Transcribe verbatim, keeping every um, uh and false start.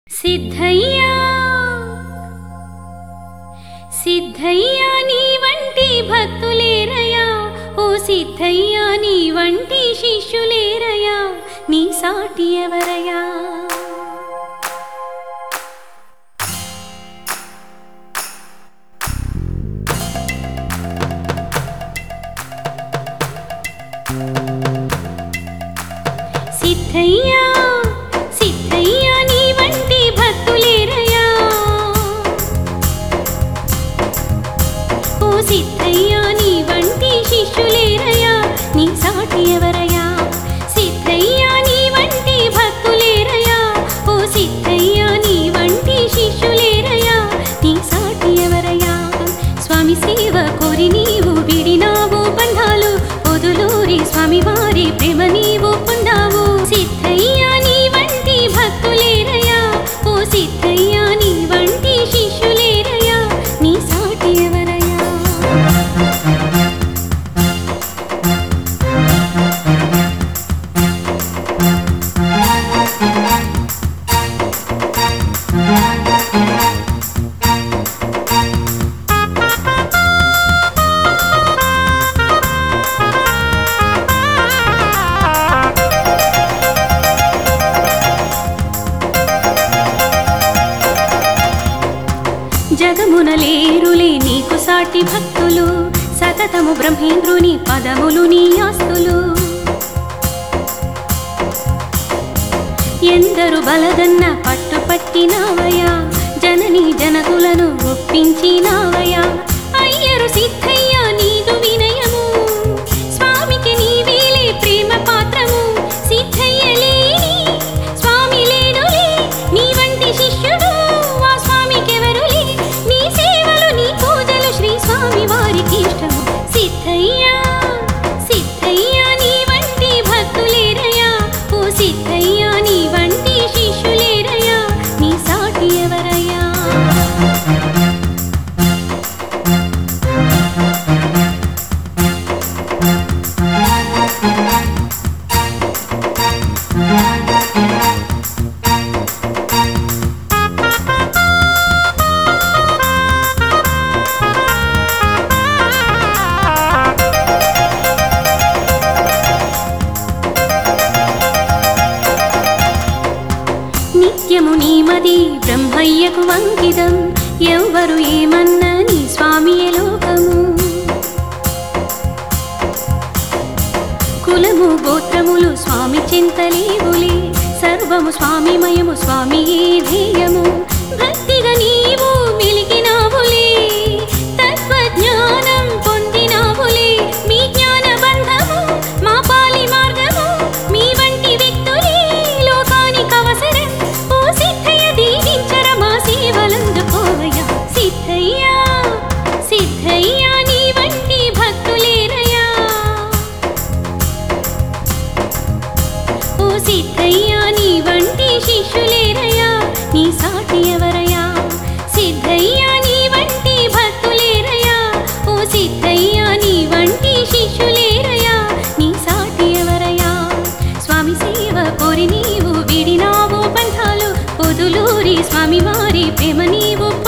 సిద్ధయ్యా సిద్ధయ్యా నీ వంటి భక్తులేరయ్యా, ఓ సిద్ధయ్యా నీ వంటి శిష్యులేరయ్యా, నీ సాటి ఎవరయ్యా? సిద్ధయ్యా సిద్ధయ్యా నీ వంటి భక్తులేరయ్యా, ఓ సిద్ధయ్యా నీ వంటి శిష్యులేరయ్యా, నీ సాటి ఎవరయ్యా? సిద్ధయ్యా నీ వంటి భక్తులేరయ్యా, ఓ సిద్ధయ్యా నీ వంటి శిష్యులేరయ్యా, నీ సాటి ఎవరయ్యా? స్వామి సేవ కోరి నీవు విడినావు బంధాలు, పొదులూరి స్వామి వారి ప్రేమ నీవు పొందావు. సిద్ధయ్యా నీ వంటి భక్తులేరయ్యా, ఓ సిద్ధయ్యా నీ వంటి శిష్యులేరయ్యా, నీ సాటి ఎవరయ్యా? జగమున లేరులే నీకు సాటి భక్తులు, సతతము బ్రహ్మేంద్రుని పదములు నీ ఆస్తులు. ఎందరు బలదన్న పట్టుపట్టినావయ్యా, జనని జనకులను ఒప్పించినావయ్యా. అయ్యరు సిద్ధయ్యా నీదు వినయము, స్వామికి నీవేలే ప్రేమ పాత్రము. సిద్ధయ్య లేని స్వామి లేడులే, నీ వంటి శిష్యుడు ఆ స్వామికెవరులే. నీ సేవలు నీ పూజలు శ్రీ స్వామి వారికి ఇష్టము. సిద్ధయ్యా సిద్ధయ్యా నీ వంటి భక్తులేరయ్యా, ఓ సిద్ధయ్యా నీ వంటి శిష్యులేరయ్యా, నీ సాటి ఎవరయ్యా? నిత్యము నీమది బ్రహ్మయ్యకు అంకితం, ఎవ్వరు ఏమన్నా నీ స్వామియే లోకము. కులము గోత్రములు స్వామి చింతలేవులే, సర్వము స్వామిమయము స్వామియే ధ్యేయము. భక్తిగా నీవు మెలిగినావులే, తత్వజ్ఞానం పొందినావులే. మీ జ్ఞాన బంధము మా పాలి మార్గము, మీ వంటి వ్యక్తులే లోకానికి అవసరం. ఓ సిద్ధయ్య దీవించర మా సేవలందుకోవయ్యా. సిద్ధయ్యా సిద్ధయ్యా నీ వంటి భక్తులేరయ్యా, ఓ సిద్ధయ్యా నీ వంటి శిష్యులేరయ్యా, నీ సాటి ఎవరయ్యా? సిద్ధయ్యా నీ వంటి భక్తులేరయ్యా, ఓ సిద్ధయ్యా నీ వంటి శిష్యులేరయ్యా, నీ సాటి ఎవరయ్యా? స్వామి సేవ కోరి నీవు విడినావు బంధాలు, పొదులూరి స్వామి వారి ప్రేమ నీవు